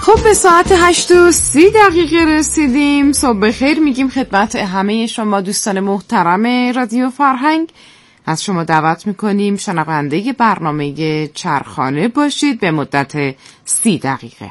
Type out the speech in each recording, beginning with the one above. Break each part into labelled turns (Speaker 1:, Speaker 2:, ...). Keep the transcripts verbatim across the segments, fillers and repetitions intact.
Speaker 1: خب به ساعت هشت و سی دقیقه رسیدیم. صبح بخیر میگیم خدمت همه شما دوستان محترم رادیو فرهنگ. از شما دعوت میکنیم شنونده برنامه چرخانه باشید به مدت سی دقیقه.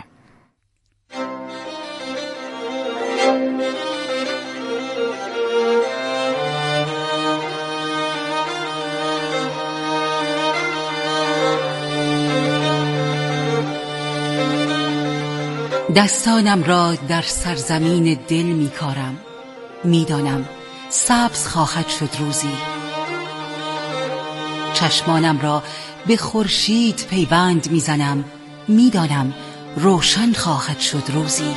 Speaker 2: دستانم را در سرزمین دل می کارم، می دانم سبز خواهد شد روزی. چشمانم را به خورشید پیوند می زنم، می دانم روشن خواهد شد روزی.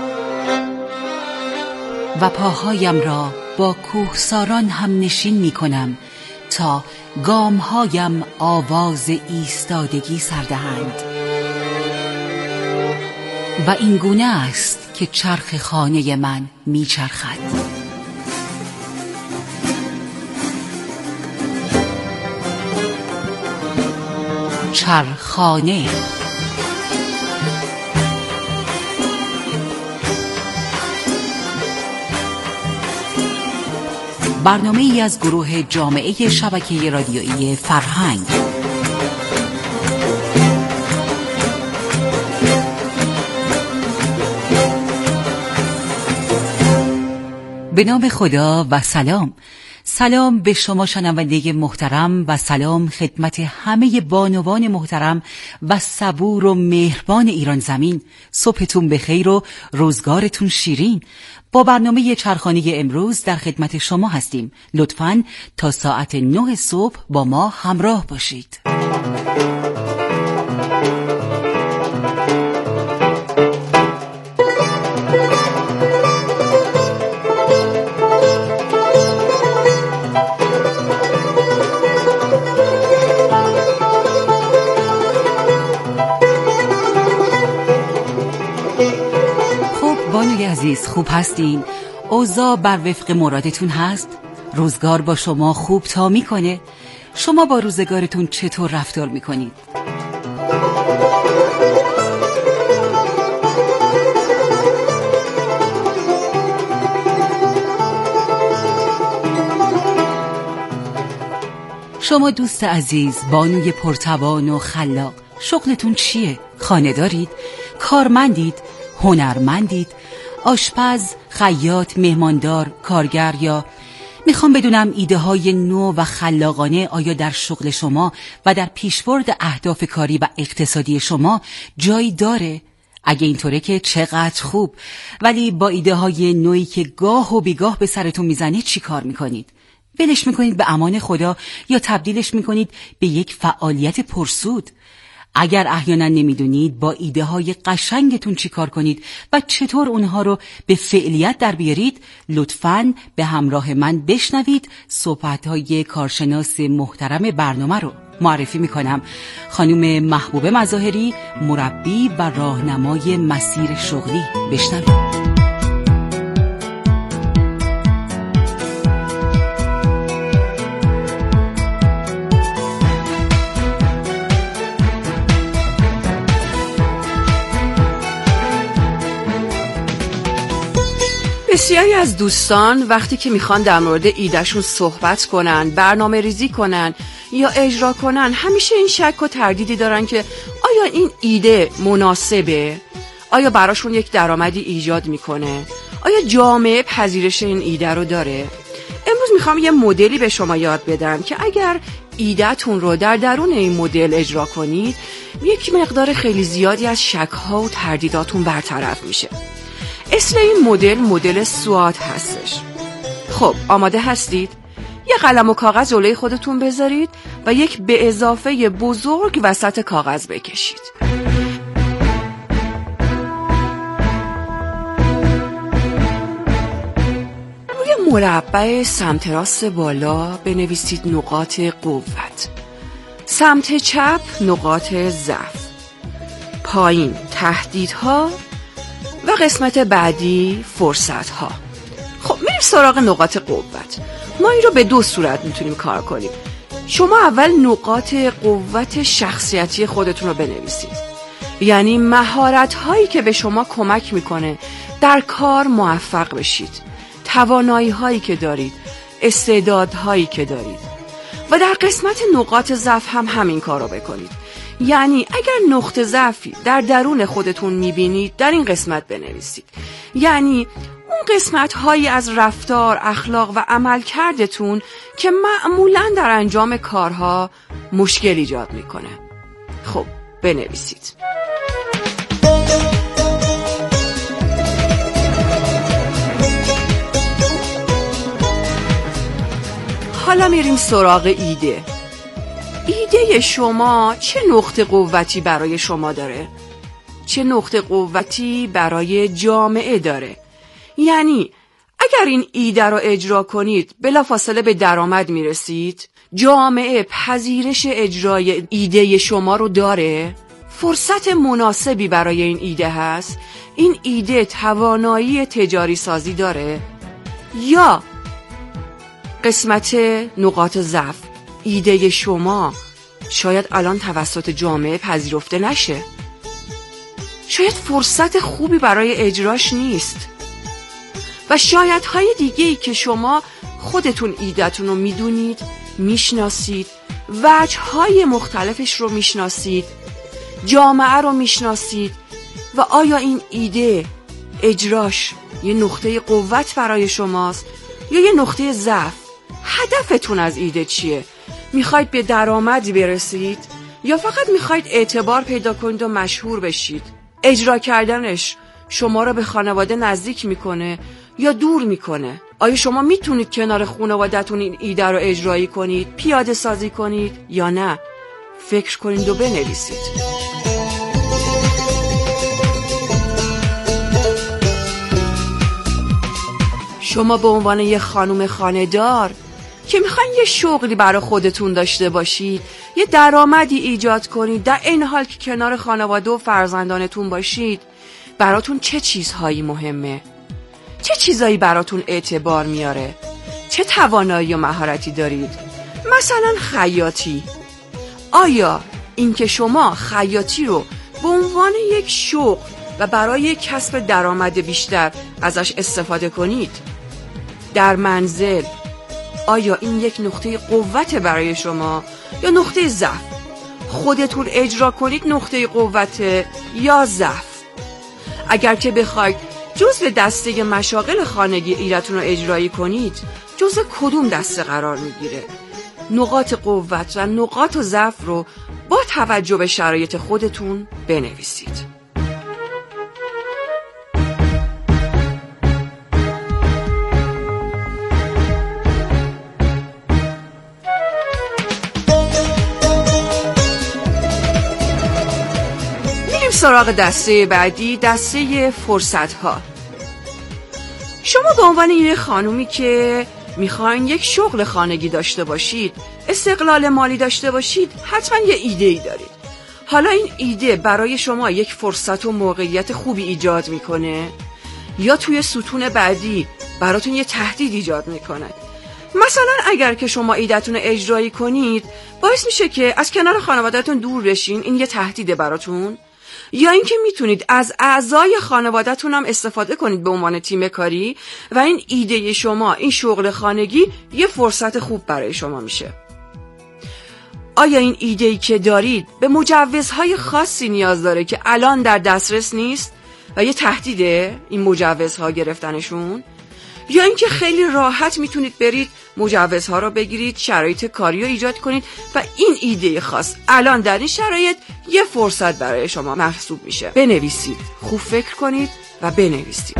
Speaker 2: و پاهایم را با کوهساران هم نشین می کنم تا گامهایم آواز ایستادگی سردهند. و این گونه است که چرخ خانه من می چرخد. چرخانه. برنامه ای از گروه جامعه شبکه رادیویی فرهنگ. به نام خدا و سلام. سلام به شما شنونده محترم و سلام خدمت همه بانوان محترم و صبور و مهربان ایران زمین. صبحتون بخیر و روزگارتون شیرین. با برنامه چرخانه امروز در خدمت شما هستیم. لطفاً تا ساعت نه صبح با ما همراه باشید. عزیز خوب هستین؟ اوضاع بر وفق مرادتون هست؟ روزگار با شما خوب تا میکنه؟ شما با روزگارتون چطور رفتار میکنید؟ شما دوست عزیز، بانوی پرتوان و خلاق، شغلتون چیه؟ خانه دارید؟ کارمندید؟ هنرمندید؟ آشپز، خیاط، مهماندار، کارگر؟ یا میخوام بدونم ایده های نو و خلاقانه آیا در شغل شما و در پیشبرد اهداف کاری و اقتصادی شما جایی داره؟ اگه اینطوره که چقدر خوب. ولی با ایده های نویی که گاه و بیگاه به سرتون میزنه چی کار میکنید؟ ولش میکنید به امان خدا یا تبدیلش میکنید به یک فعالیت پرسود؟ اگر احیانا نمیدونید با ایده های قشنگتون چی کار کنید و چطور اونها رو به فعلیت در بیارید، لطفاً به همراه من بشنوید. صحبت های کارشناس محترم برنامه رو معرفی میکنم. خانم محبوبه مظاهری، مربی و راهنمای مسیر شغلی. بشنوید.
Speaker 3: بسیاری از دوستان وقتی که میخوان در مورد ایدهشون صحبت کنن، برنامه ریزی کنن یا اجرا کنن، همیشه این شک و تردیدی دارن که آیا این ایده مناسبه؟ آیا براشون یک درآمدی ایجاد میکنه؟ آیا جامعه پذیرش این ایده رو داره؟ امروز میخوام یه مدلی به شما یاد بدم که اگر ایده‌تون رو در درون این مدل اجرا کنید، یک مقدار خیلی زیادی از شک‌ها و تردیداتون برطرف میشه. اسم این مدل مدل سوات هستش. خب آماده هستید؟ یه قلم و کاغذ جلوی خودتون بذارید و یک به اضافه بزرگ وسط کاغذ بکشید. روی مربع سمت راست بالا بنویسید نقاط قوت، سمت چپ نقاط ضعف، پایین تهدیدها و قسمت بعدی فرصت ها. خب میریم سراغ نقاط قوت. ما این رو به دو صورت میتونیم کار کنیم. شما اول نقاط قوت شخصیتی خودتون رو بنویسید. یعنی مهارت هایی که به شما کمک میکنه در کار موفق بشید، توانایی هایی که دارید، استعدادهایی که دارید. و در قسمت نقاط ضعف هم همین کار رو بکنید. یعنی اگر نقطه ضعفی در درون خودتون میبینید در این قسمت بنویسید. یعنی اون قسمت هایی از رفتار، اخلاق و عمل کردتون که معمولاً در انجام کارها مشکل ایجاد میکنه. خب بنویسید. حالا میریم سراغ ایده. ایده شما چه نقطه قوتی برای شما داره؟ چه نقطه قوتی برای جامعه داره؟ یعنی اگر این ایده رو اجرا کنید بلافاصله به درآمد میرسید؟ جامعه پذیرش اجرای ایده شما رو داره؟ فرصت مناسبی برای این ایده هست؟ این ایده توانایی تجاری سازی داره؟ یا قسمت نقاط ضعف، ایده شما شاید الان توسط جامعه پذیرفته نشه، شاید فرصت خوبی برای اجراش نیست، و شاید های دیگه‌ای که شما خودتون ایده‌تون رو میدونید، میشناسید، وجه‌های مختلفش رو میشناسید، جامعه رو میشناسید، و آیا این ایده اجراش یه نقطه قوت برای شماست یا یه نقطه ضعف؟ هدفتون از ایده چیه؟ میخواید به درآمدی برسید یا فقط میخواید اعتبار پیدا کنید و مشهور بشید؟ اجرا کردنش شما رو به خانواده نزدیک میکنه یا دور میکنه؟ آیا شما میتونید کنار خانواده‌تون این ایده رو اجرایی کنید، پیاده سازی کنید یا نه؟ فکر کنید و بنویسید. شما به عنوان یه خانم خانه‌دار که میخواین یه شغلی برای خودتون داشته باشید، یه درآمدی ایجاد کنید، در این حال که کنار خانواده و فرزندانتون باشید، براتون چه چیزهایی مهمه؟ چه چیزایی براتون اعتبار میاره؟ چه توانایی و مهارتی دارید؟ مثلا خیاطی. آیا اینکه شما خیاطی رو به عنوان یک شغل و برای کسب درآمد بیشتر ازش استفاده کنید؟ در منزل، آیا این یک نقطه قوت برای شما یا نقطه ضعف؟ خودتون اجرا کنید نقطه قوت یا ضعف؟ اگر که بخواید جزء دسته مشاغل خانگی ایده‌تون رو اجرایی کنید، جزء کدوم دسته قرار میگیره؟ نقاط قوت و نقاط ضعف رو با توجه به شرایط خودتون بنویسید. سراغ دسته بعدی، دسته فرصت ها. شما به عنوان یه خانومی که میخواین یک شغل خانگی داشته باشید، استقلال مالی داشته باشید، حتما یه ایده ای دارید. حالا این ایده برای شما یک فرصت و موقعیت خوبی ایجاد میکنه یا توی ستون بعدی براتون یه تهدید ایجاد میکنه؟ مثلا اگر که شما ایده‌تون رو اجرایی کنید باعث میشه که از کنار خانواده‌تون دور بشین، این یه تهدیده براتون؟ یا اینکه میتونید از اعضای خانواده‌تون هم استفاده کنید به عنوان تیم کاری و این ایده شما، این شغل خانگی یه فرصت خوب برای شما میشه؟ آیا این ایده‌ای که دارید به مجوزهای خاصی نیاز داره که الان در دسترس نیست و یه تهدیده این مجوزها گرفتنشون؟ یا اینکه خیلی راحت میتونید برید مجوزها رو بگیرید، شرایط کاری رو ایجاد کنید و این ایده خاص الان در این شرایط یه فرصت برای شما محسوب میشه؟ بنویسید، خوب فکر کنید و بنویسید.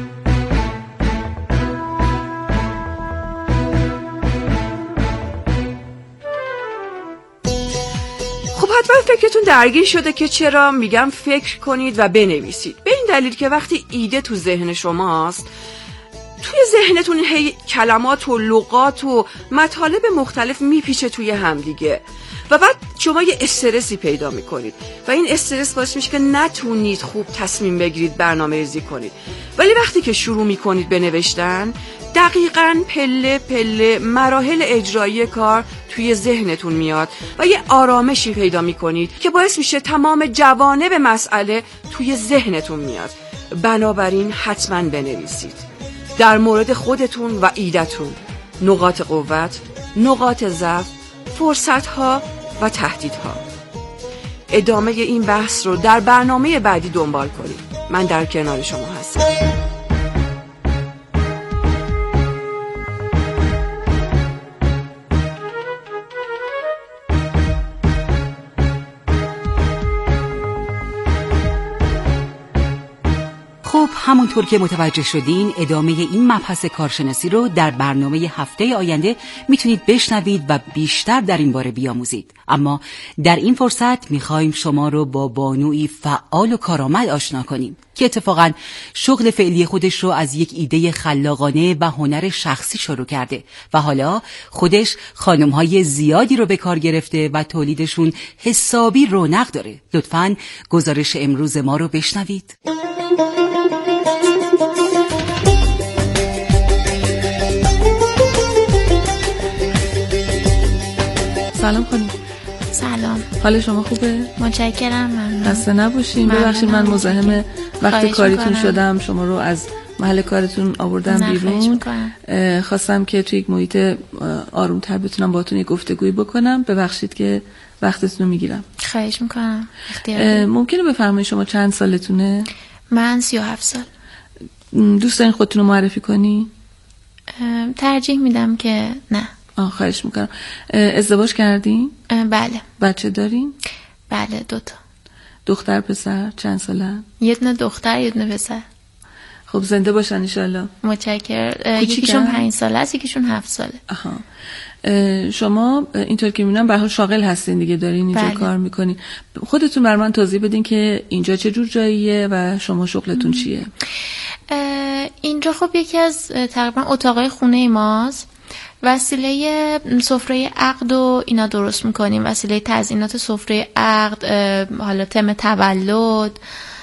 Speaker 3: خب حتما فکرتون درگیر شده که چرا میگم فکر کنید و بنویسید. به این دلیل که وقتی ایده تو ذهن شماست، توی ذهنتون هی کلمات و لغات و مطالب مختلف میپیچه توی همدیگه و بعد شما یه استرسی پیدا میکنید و این استرس باعث میشه که نتونید خوب تصمیم بگیرید، برنامه ریزی کنید. ولی وقتی که شروع میکنید به نوشتن، دقیقاً پله پله مراحل اجرایی کار توی ذهنتون میاد و یه آرامشی پیدا میکنید که باعث میشه تمام جوانب مسئله توی ذهنتون میاد. بنابراین حتماً بنویسید در مورد خودتون و ایده‌تون، نقاط قوت، نقاط ضعف، فرصت‌ها و تهدیدها. ادامه این بحث رو در برنامه بعدی دنبال کنید. من در کنار شما هستم.
Speaker 2: خب همونطور که متوجه شدین ادامه این مبحث کارشناسی رو در برنامه هفته آینده میتونید بشنوید و بیشتر در این باره بیاموزید. اما در این فرصت میخوایم شما رو با بانوی فعال و کارآمد آشنا کنیم که اتفاقاً شغل فعلی خودش رو از یک ایده خلاقانه و هنر شخصی شروع کرده و حالا خودش خانم‌های زیادی رو به کار گرفته و تولیدشون حسابی رونق داره. لطفاً گزارش امروز ما رو بشنوید.
Speaker 4: سلام خانم.
Speaker 5: سلام.
Speaker 4: حال شما خوبه؟
Speaker 5: متشکرم. ممنون.
Speaker 4: خسته نباشین. ببخشید من مزاحم وقت کاریتون شدم، شما رو از محل کارتون آوردم بیرون. خواستم که توی یک محیط آروم‌تر بتونم باهاتون یک گفتگویی بکنم. ببخشید که وقتتون رو میگیرم.
Speaker 5: خواهش میکنم. اختیار.
Speaker 4: ممکنه بفرمایید شما چند سالتونه؟
Speaker 5: من سی و هفت سال.
Speaker 4: دوست دارین خودتون رو معرفی کنی؟
Speaker 5: ترجیح میدم که نه.
Speaker 4: آه خواهش میکنم. ازدواج کردین؟
Speaker 5: بله.
Speaker 4: بچه دارین؟
Speaker 5: بله دوتا.
Speaker 4: دختر پسر؟ چند سالن؟
Speaker 5: یه دونه دختر یه دونه پسر.
Speaker 4: خب زنده باشن انشالله.
Speaker 5: متشکرم. یکیشون پنج ساله است، یکیشون هفت ساله.
Speaker 4: آها. شما اینطور که میبینم به هر حال شاغل هستین دیگه، دارین اینجا
Speaker 5: بله.
Speaker 4: کار میکنین. خودتون بر من توضیح بدین که اینجا چه جور جاییه و شما شغلتون چیه؟
Speaker 5: اینجا خب یکی از تقریبا اتاقای خونه ماست. وسیله سفره عقد و اینا درست میکنیم، وسیله تزیینات سفره عقد، حالا تم تولد،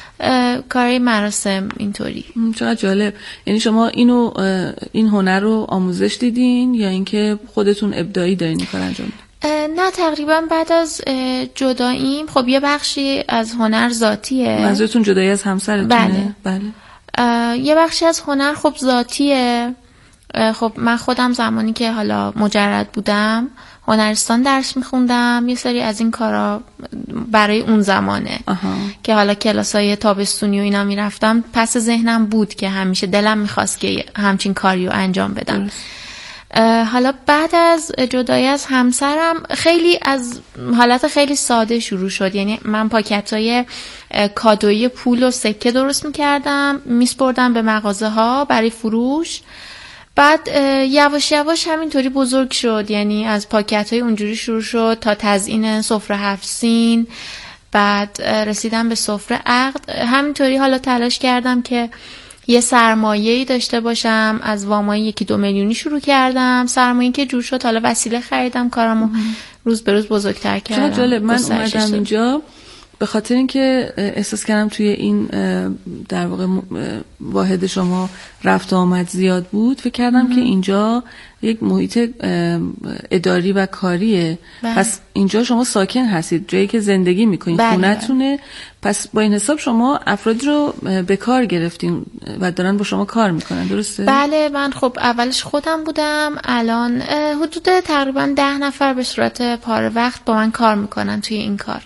Speaker 5: کاری مراسم اینطوری.
Speaker 4: چقدر جالب. یعنی شما اینو این هنر رو آموزش دیدین یا اینکه خودتون ابداعی دارین این کار انجام میدین؟
Speaker 5: نه تقریبا بعد از جداییم خب یه بخشی از هنر ذاتیه.
Speaker 4: منظورتون جدایی از همسرتونه؟
Speaker 5: بله. بله. یه بخشی از هنر خب ذاتیه. خب من خودم زمانی که حالا مجرد بودم هنرستان درس میخوندم، یه سری از این کارا برای اون زمانه. آها. که حالا کلاسای تابستونی و اینا میرفتم، پس ذهنم بود که همیشه دلم میخواست که همچین کاریو انجام بدم. درست. حالا بعد از جدایی از همسرم خیلی از حالت خیلی ساده شروع شد. یعنی من پاکتای کادویی پول و سکه درست میکردم، میسپردم به مغازه ها برای فروش. بعد یواش یواش همینطوری بزرگ شد. یعنی از پاکت‌های اونجوری شروع شد تا تزیین سفره هفت سین، بعد رسیدم به سفره عقد. همینطوری حالا تلاش کردم که یه سرمایه‌ای داشته باشم. از وامای یکی دو میلیونی شروع کردم، سرمایه‌ای که جور شد حالا وسیله خریدم، کارمو روز به روز بزرگتر کردم.
Speaker 4: چقدر جالب. من اومدم اینجا به خاطر اینکه احساس کردم توی این در واقع واحد شما رفت آمد زیاد بود، فکر کردم ام. که اینجا یک محیط اداری و کاریه. بله. پس اینجا شما ساکن هستید، جایی که زندگی میکنید. بله. خونتونه. پس با این حساب شما افرادی رو به کار گرفتین و دارن با شما کار میکنن، درسته؟
Speaker 5: بله. من خب اولش خودم بودم، الان حدود تقریبا ده نفر به صورت پاره وقت با من کار میکنن توی این کار.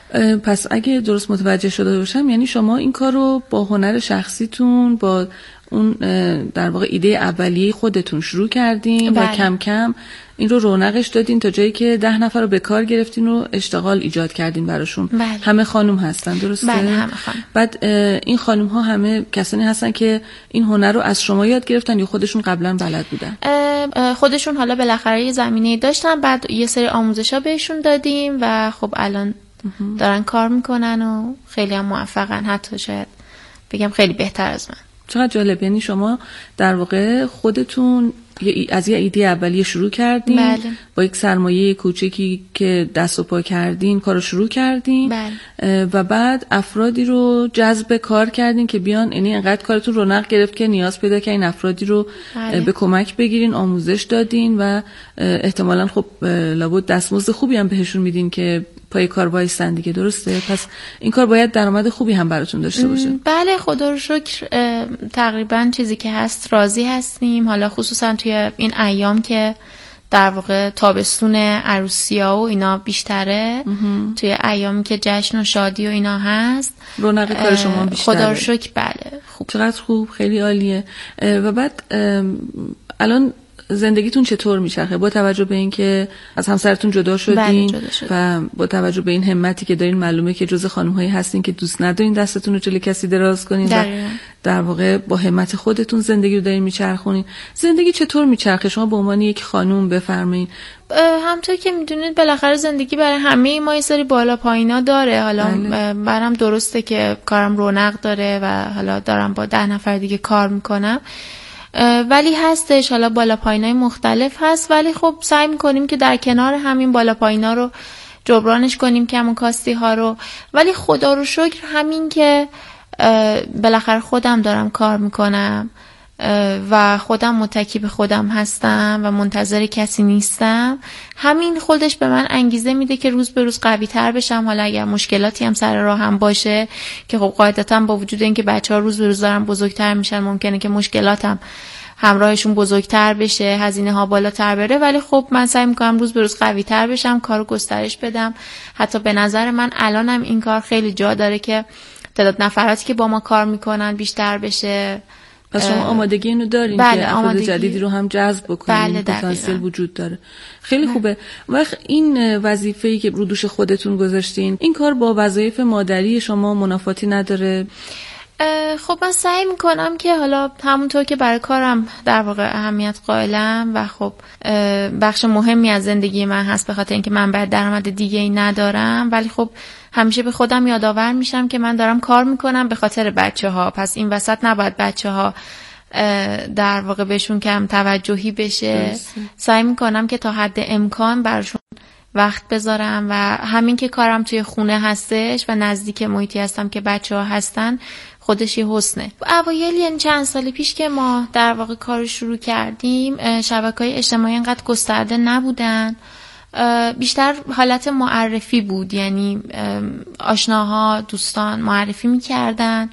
Speaker 4: پس اگه درست متوجه شده باشم یعنی شما این کار رو با هنر شخصیتون، با اون در واقع ایده اولیه خودتون شروع کردین. بله. و کم کم این رو رونقش دادین تا جایی که ده نفر رو به کار گرفتین و اشتغال ایجاد کردین براشون.
Speaker 5: بله.
Speaker 4: همه خانم هستن، درسته؟
Speaker 5: بله همه خانم.
Speaker 4: بعد این خانم ها همه کسانی هستن که این هنر رو از شما یاد گرفتن یا خودشون قبلا بلد بودن؟
Speaker 5: خودشون حالا بالاخره یه زمینه‌ای داشتن، بعد یه سری آموزشا بهشون دادیم و خب الان دارن کار میکنن و خیلی هم موفقن، حتی شاید بگم خیلی بهتر از من.
Speaker 4: چقدر جالب. یعنی شما در واقع خودتون از یه ایده اولیه شروع کردین.
Speaker 5: بله.
Speaker 4: با یک سرمایه کوچکی که دست و پا کردین کارو شروع کردین.
Speaker 5: بله.
Speaker 4: و بعد افرادی رو جذب کار کردین که بیان، یعنی انقدر کارتون رونق گرفت که نیاز پیدا کردین افرادی رو بله. به کمک بگیرین، آموزش دادین و احتمالاً خب لابد دستمزد خوبی هم بهشون میدین که پای کار وایسن دیگه. درسته؟ پس این کار باید درآمد خوبی هم براتون داشته باشه.
Speaker 5: بله خدا رو شکر تقریبا چیزی که هست راضی هستیم. حالا خصوصا توی این ایام که در واقع تابستون عروسی‌ها و اینا بیشتره، توی ایامی که جشن و شادی و اینا هست
Speaker 4: رونق کار شما بیشتره.
Speaker 5: خدا رو شکر. بله خوب.
Speaker 4: چقدر خوب، خیلی عالیه. و بعد الان زندگیتون چطور میچرخه با توجه به اینکه از همسرتون جدا شدین؟
Speaker 5: بله جدا شدیم.
Speaker 4: و با توجه به این همتی که دارین معلومه که جز خانم‌هایی هستین که دوست ندارین دستتون رو جلوی کسی دراز کنین و در واقع با همت خودتون زندگی رو دارین میچرخونین. زندگی چطور میچرخه؟ شما به عنوان یک خانم بفرمایید.
Speaker 5: همونطور که میدونید بالاخره زندگی برای همه ما یه سری بالا پایینا داره. حالا بله. برام درسته که کارم رونق داره و حالا دارم با ده نفر دیگه کار میکنم، ولی هستش حالا بالا پایینای مختلف هست، ولی خب سعی میکنیم که در کنار همین بالا پایینا رو جبرانش کنیم، کم و کاستی ها رو. ولی خدا رو شکر همین که بالاخره خودم دارم کار میکنم و خودم متکی به خودم هستم و منتظر کسی نیستم، همین خودش به من انگیزه میده که روز به روز قوی تر بشم. حالا اگر مشکلاتی هم سر راه هم باشه که خب قاعدتا با وجود اینکه بچه‌ها روز به روز دارن بزرگتر میشن ممکنه که مشکلاتم همراهشون بزرگتر بشه، هزینه ها بالاتر بره، ولی خب من سعی میکنم روز به روز قوی تر بشم، کارو گسترش بدم. حتی به نظر من الانم این کار خیلی جا داره که تعداد نفراتی که با ما کار میکنن بیشتر بشه.
Speaker 4: پس شما آمادگی اینو دارین
Speaker 5: بله،
Speaker 4: که افراد جدیدی رو هم جذب بکنین؟
Speaker 5: بله،
Speaker 4: پتانسیل وجود داره. خیلی خوبه. وقت این وظیفه‌ای که رو دوش خودتون گذاشتین، این کار با وظایف مادری شما منافاتی نداره؟
Speaker 5: خب من سعی میکنم که حالا همونطور که برای کارم در واقع اهمیت قائلم و خب بخش مهمی از زندگی من هست به خاطر اینکه من بعد درآمد دیگه ای ندارم، ولی خب همیشه به خودم یادآور میشم که من دارم کار میکنم به خاطر بچه ها، پس این وسط نباید بچه ها در واقع بهشون کم توجهی بشه. درسته. سعی میکنم که تا حد امکان برشون وقت بذارم و همین که کارم توی خونه هستش و نزدیک محیطی هستم که بچه ها هستن خودش یه حسنه. اوایل یعنی چند سال پیش که ما در واقع کار شروع کردیم شبکه‌های اجتماعی انقدر گسترده نبودن، بیشتر حالت معرفی بود، یعنی آشناها دوستان معرفی میکردن.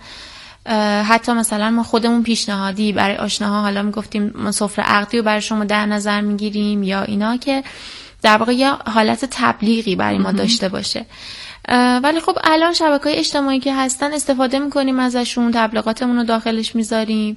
Speaker 5: حتی مثلا ما خودمون پیشنهادی برای آشناها حالا میگفتیم سفره عقدی رو برای شما در نظر میگیریم یا اینا که در واقع یه حالت تبلیغی برای ما داشته باشه. ولی خب الان شبکه‌های اجتماعی که هستن استفاده میکنیم ازشون، تبلیغاتمون رو داخلش میذاریم،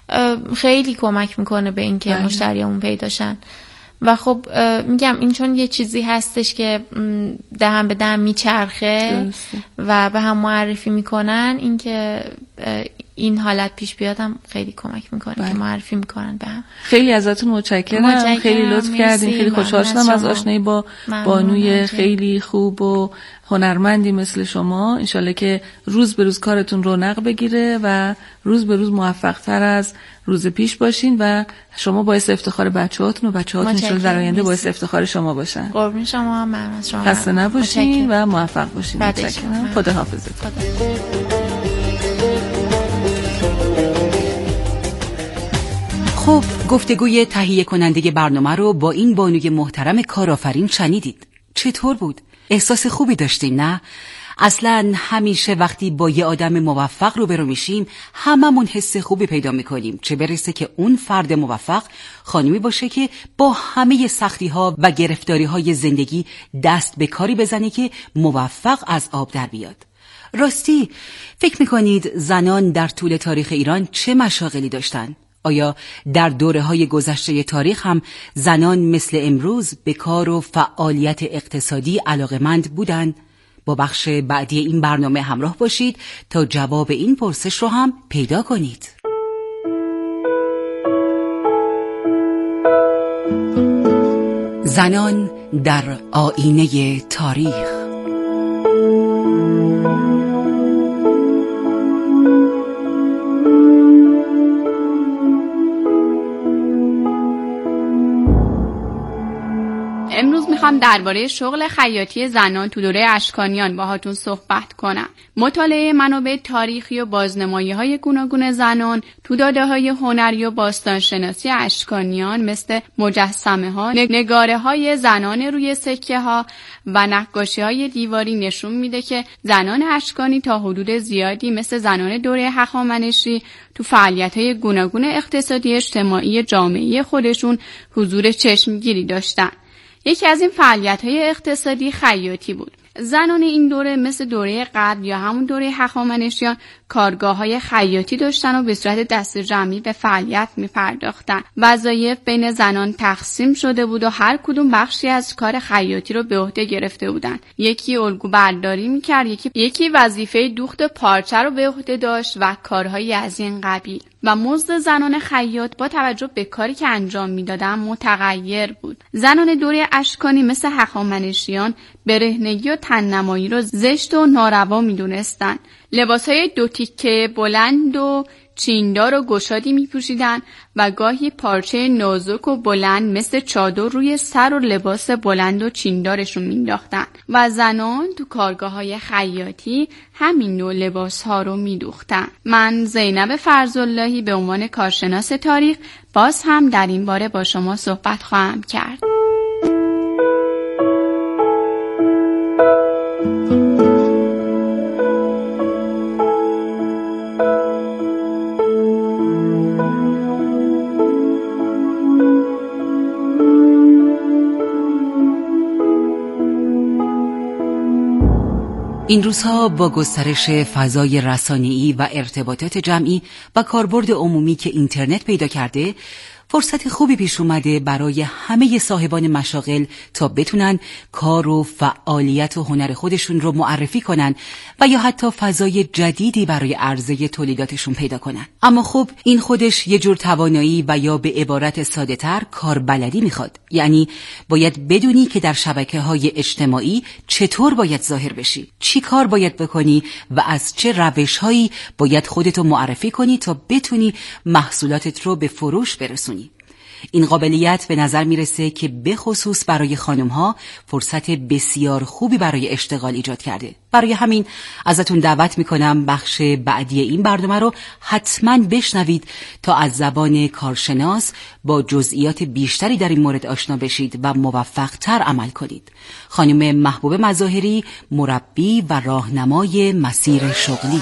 Speaker 5: خیلی کمک میکنه به این که مشتریامون پیدا شن. و خب میگم این چون یه چیزی هستش که دهن به دهن میچرخه و به هم معرفی میکنن، این که این حالت پیش بیادم خیلی کمک میکنه که معرفی میکنن به هم.
Speaker 4: خیلی ازتون متشکرم، خیلی لطف کردین، خیلی خوشحال شدم از آشنایی با بانوی خیلی خوب و هنرمندی مثل شما. انشالله که روز به روز کارتون رونق بگیره و روز به روز موفق تر از روز پیش باشین و شما باعث افتخار بچه‌هاتون و بچه‌هاتون انشالله در آینده باعث افتخار شما باشن.
Speaker 5: قربون شما، ممنون از شما.
Speaker 4: خسته نباشین و موفق باشین. متشکرم. خدا حافظتون.
Speaker 2: خب گفتگوی تهیه کننده برنامه رو با این بانوی محترم کارآفرین شنیدید. چطور بود؟ احساس خوبی داشتیم نه؟ اصلا همیشه وقتی با یه آدم موفق روبرو میشیم هممون حس خوبی پیدا میکنیم، چه برسه که اون فرد موفق خانمی باشه که با همه سختی ها و گرفتاری های زندگی دست به کاری بزنه که موفق از آب در بیاد. راستی فکر میکنید زنان در طول تاریخ ایران چه مشاغلی داشتن؟ آیا در دوره‌های گذشته تاریخ هم زنان مثل امروز به کار و فعالیت اقتصادی علاقه‌مند بودند؟ با بخش بعدی این برنامه همراه باشید تا جواب این پرسش رو هم پیدا کنید. زنان در آینه تاریخ.
Speaker 6: میخوام درباره شغل خیاطی زنان تو دوره اشکانیان باهاتون صحبت کنم. مطالعه منابع تاریخی و بازنمایی‌های گوناگون زنان تو داده‌های هنری و باستانشناسی اشکانیان مثل مجسمه‌ها، نگاره‌های زنان روی سکه‌ها و نقاشی‌های دیواری نشون میده که زنان اشکانی تا حدود زیادی مثل زنان دوره هخامنشی تو فعالیت‌های گوناگون اقتصادی اجتماعی جامعه خودشون حضور چشمگیری داشتن. یکی از این فعالیت‌های اقتصادی خیاطی بود. زنان این دوره مثل دوره قبل یا همون دوره هخامنشیان کارگاه‌های خیاطی داشتن و به صورت دست جمعی به فعالیت می‌پرداختن. وظایف بین زنان تقسیم شده بود و هر کدوم بخشی از کار خیاطی رو به عهده گرفته بودن. یکی الگو برداری می‌کرد، یکی یکی وظیفه دوخت پارچه رو به عهده داشت و کارهایی از این قبیل. و مزد زنان خیاط با توجه به کاری که انجام میدادن متغیر بود. زنان دوره اشکانی مثل هخامنشیان برهنگی و تن‌نمایی رو زشت و ناروا میدونستن. لباسهای دو تیکه بلند و چیندار و گشادی میپوشیدن و گاهی پارچه نازک و بلند مثل چادر روی سر و لباس بلند و چیندارشون مینداختن و زنان تو کارگاه‌های خیاطی همین نوع لباس‌ها رو میدوختن. من زینب فرزاللهی به عنوان کارشناس تاریخ باز هم در این باره با شما صحبت خواهم کرد.
Speaker 2: این روزها با گسترش فضای رسانه‌ای و ارتباطات جمعی و کاربرد عمومی که اینترنت پیدا کرده، فرصت خوبی پیش اومده برای همه صاحبان مشاغل تا بتونن کار و فعالیت و هنر خودشون رو معرفی کنن و یا حتی فضای جدیدی برای عرضه تولیداتشون پیدا کنن. اما خب این خودش یه جور توانایی و یا به عبارت ساده تر کاربلدی میخواد. یعنی باید بدونی که در شبکه‌های اجتماعی چطور باید ظاهر بشی، چی کار باید بکنی و از چه روش‌هایی باید خودتو معرفی کنی تا بتونی محصولاتت رو به فروش برسونی. این قابلیت به نظر میرسه که به خصوص برای خانم‌ها فرصت بسیار خوبی برای اشتغال ایجاد کرده. برای همین ازتون دعوت میکنم بخش بعدی این برنامه رو حتما بشنوید تا از زبان کارشناس با جزئیات بیشتری در این مورد آشنا بشید و موفق‌تر عمل کنید. خانم محبوب مظاهری، مربی و راهنمای مسیر شغلی.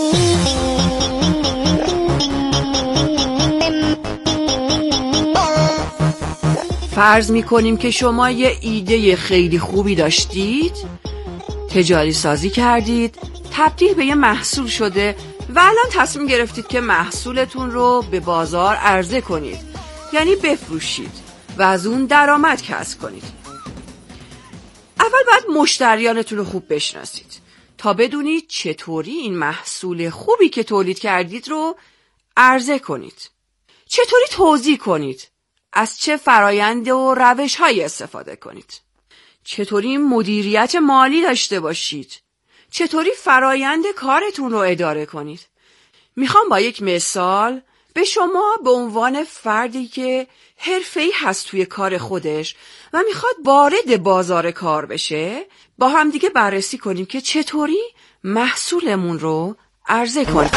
Speaker 3: فرض میکنیم که شما یه ایده خیلی خوبی داشتید، تجاری سازی کردید، تبدیل به یه محصول شده و الان تصمیم گرفتید که محصولتون رو به بازار عرضه کنید، یعنی بفروشید و از اون درآمد کسب کنید. اول باید مشتریانتون رو خوب بشناسید تا بدونید چطوری این محصول خوبی که تولید کردید رو عرضه کنید. چطوری توزیع کنید، از چه فرایند و روش‌هایی استفاده کنید، چطوری مدیریت مالی داشته باشید، چطوری فرایند کارتون رو اداره کنید. میخوام با یک مثال به شما به عنوان فردی که حرفه‌ای هست توی کار خودش و میخواد وارد بازار کار بشه با هم دیگه بررسی کنیم که چطوری محصولمون رو عرضه کنیم.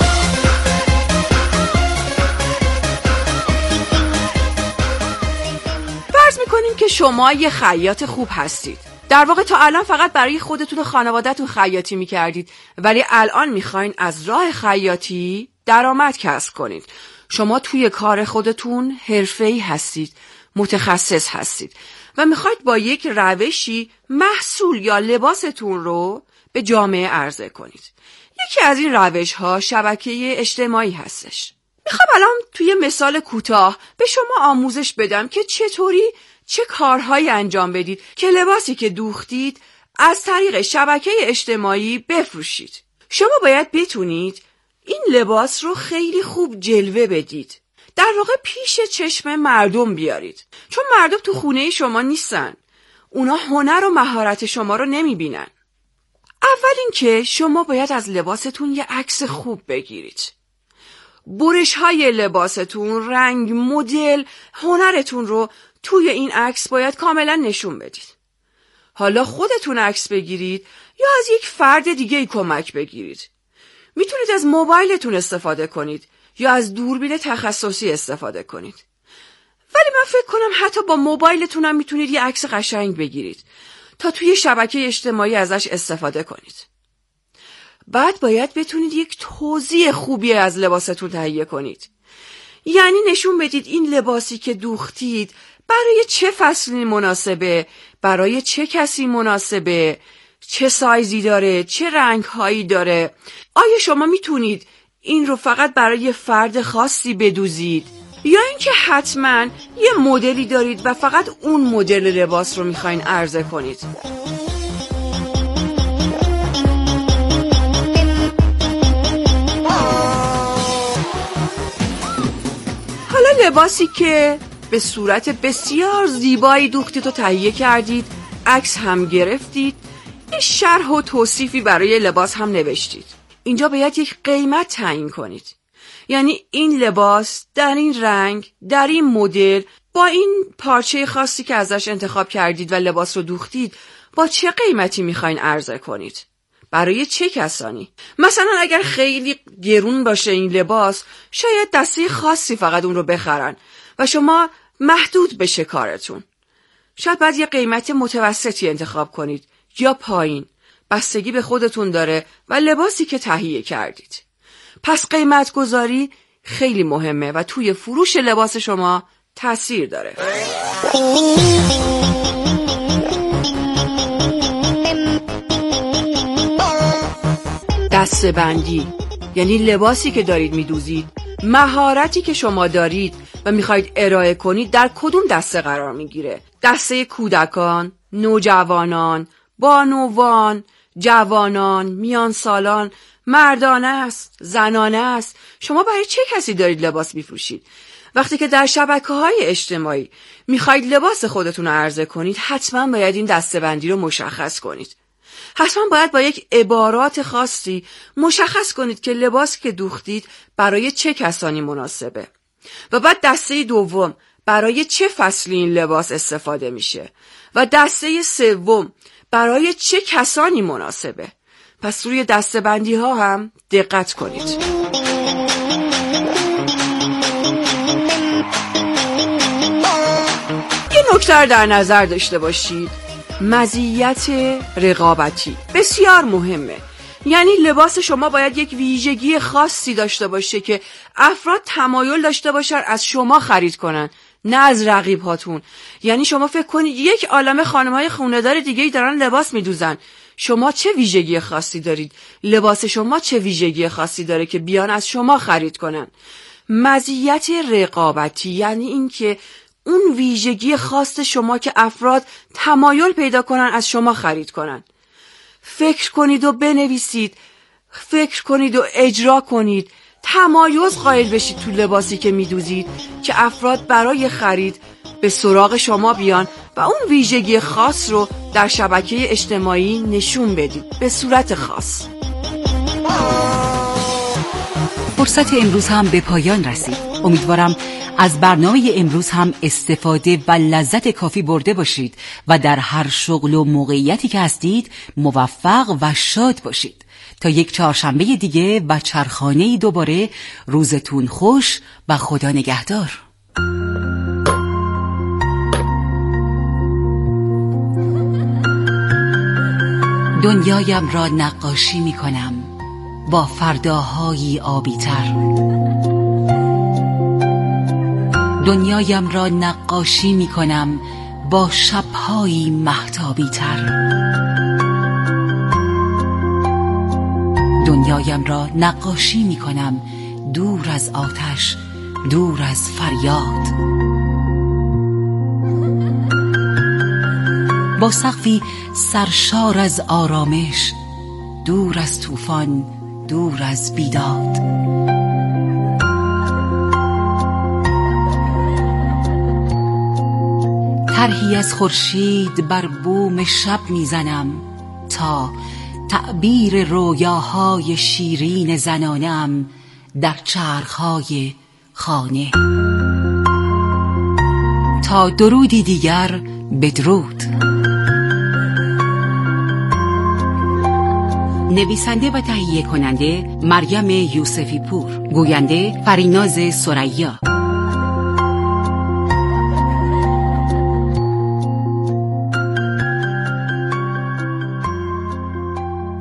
Speaker 3: فرض میکنیم که شما یه خیاط خوب هستید. در واقع تا الان فقط برای خودتون و خانواده‌تون خیاطی میکردید، ولی الان میخواین از راه خیاطی درآمد کسب کنید. شما توی کار خودتون حرفه‌ای هستید، متخصص هستید و میخواید با یک روشی محصول یا لباستون رو به جامعه عرضه کنید. یکی از این روش‌ها شبکه اجتماعی هستش. میخوام الان توی مثال کوتاه به شما آموزش بدم که چطوری چه کارهایی انجام بدید که لباسی که دوختید از طریق شبکه اجتماعی بفروشید. شما باید بتونید این لباس رو خیلی خوب جلوه بدید، در واقع پیش چشم مردم بیارید، چون مردم تو خونه شما نیستن، اونا هنر و مهارت شما رو نمیبینن. اول اینکه شما باید از لباستون یه عکس خوب بگیرید. برش های لباستون، رنگ، مدل، هنرتون رو توی این عکس باید کاملا نشون بدید. حالا خودتون عکس بگیرید یا از یک فرد دیگه ای کمک بگیرید. میتونید از موبایلتون استفاده کنید یا از دوربین تخصصی استفاده کنید. ولی من فکر کنم حتی با موبایلتون هم میتونید یه عکس قشنگ بگیرید تا توی شبکه اجتماعی ازش استفاده کنید. بعد باید بتونید یک توضیح خوبی از لباستون تهیه کنید. یعنی نشون بدید این لباسی که دوختید برای چه فصلی مناسبه، برای چه کسی مناسبه، چه سایزی داره، چه رنگهایی داره. آیا شما میتونید این رو فقط برای فرد خاصی بدوزید یا اینکه حتما یه مدلی دارید و فقط اون مدل لباس رو میخواین عرضه کنید؟ حالا لباسی که به صورت بسیار زیبایی دوختید و تهیه کردید، عکس هم گرفتید، یه شرح و توصیفی برای لباس هم نوشتید. اینجا باید یک قیمت تعیین کنید. یعنی این لباس در این رنگ، در این مدل، با این پارچه خاصی که ازش انتخاب کردید و لباس رو دوختید، با چه قیمتی میخواین عرضه کنید؟ برای چه کسانی؟ مثلا اگر خیلی گرون باشه این لباس، شاید دسته خاصی فقط اون رو بخرن و شما محدود بشه کارتون. شاید باید یه قیمت متوسطی انتخاب کنید یا پایین، بستگی به خودتون داره و لباسی که تهیه کردید. پس قیمت گذاری خیلی مهمه و توی فروش لباس شما تأثیر داره. دسته‌بندی یعنی لباسی که دارید میدوزید، مهارتی که شما دارید و میخواید ارائه کنید در کدوم دسته قرار میگیره؟ دسته کودکان، نوجوانان، بانوان، جوانان، میان سالان، مردانه است، زنانه است. شما برای چه کسی دارید لباس میفروشید؟ وقتی که در شبکه‌های اجتماعی میخواید لباس خودتون رو عرضه کنید، حتما باید این دسته‌بندی رو مشخص کنید. حتما باید با یک عبارات خاصی مشخص کنید که لباسی که دوختید برای چه کسانی مناسبه. و بعد دسته دوم، برای چه فصلی این لباس استفاده میشه. و دسته سوم، برای چه کسانی مناسبه. پس روی دسته‌بندی ها هم دقت کنید. یه نکته در نظر داشته باشید. مزیت رقابتی بسیار مهمه. یعنی لباس شما باید یک ویژگی خاصی داشته باشه که افراد تمایل داشته باشن از شما خرید کنن، نه از رقیب هاتون. یعنی شما فکر کنید یک عالمه خانم‌های خونه‌دار دیگه‌ای دارن لباس میدوزن، شما چه ویژگی خاصی دارید؟ لباس شما چه ویژگی خاصی داره که بیان از شما خرید کنن؟ مزیت رقابتی یعنی این که اون ویژگی خاص شما که افراد تمایل پیدا کنن از شما خرید کنن. فکر کنید و بنویسید، فکر کنید و اجرا کنید، تمایز قائل بشید تو لباسی که میدوزید که افراد برای خرید به سراغ شما بیان و اون ویژگی خاص رو در شبکه اجتماعی نشون بدید به صورت خاص.
Speaker 2: فرصت امروز هم به پایان رسید. امیدوارم از برنامه امروز هم استفاده و لذت کافی برده باشید و در هر شغل و موقعیتی که هستید موفق و شاد باشید. تا یک چهارشنبه دیگه و چرخانه‌ای دوباره، روزتون خوش و خدا نگهدار. دنیایم را نقاشی می کنم با فرداهایی آبی تر. دنیایم را نقاشی می کنم با شبهایی مهتابی تر. دنیایم را نقاشی می کنم دور از آتش، دور از فریاد. با سقفی سرشار از آرامش، دور از طوفان، دور از بیداد. طرحی از خورشید بر بوم شب میزنم تا تعبیر رویاهای شیرین زنانم در چرخهای خانه. تا درودی دیگر بدرود. نویسنده و تهیه کننده مریم یوسفی پور، گوینده فریناز ثریا.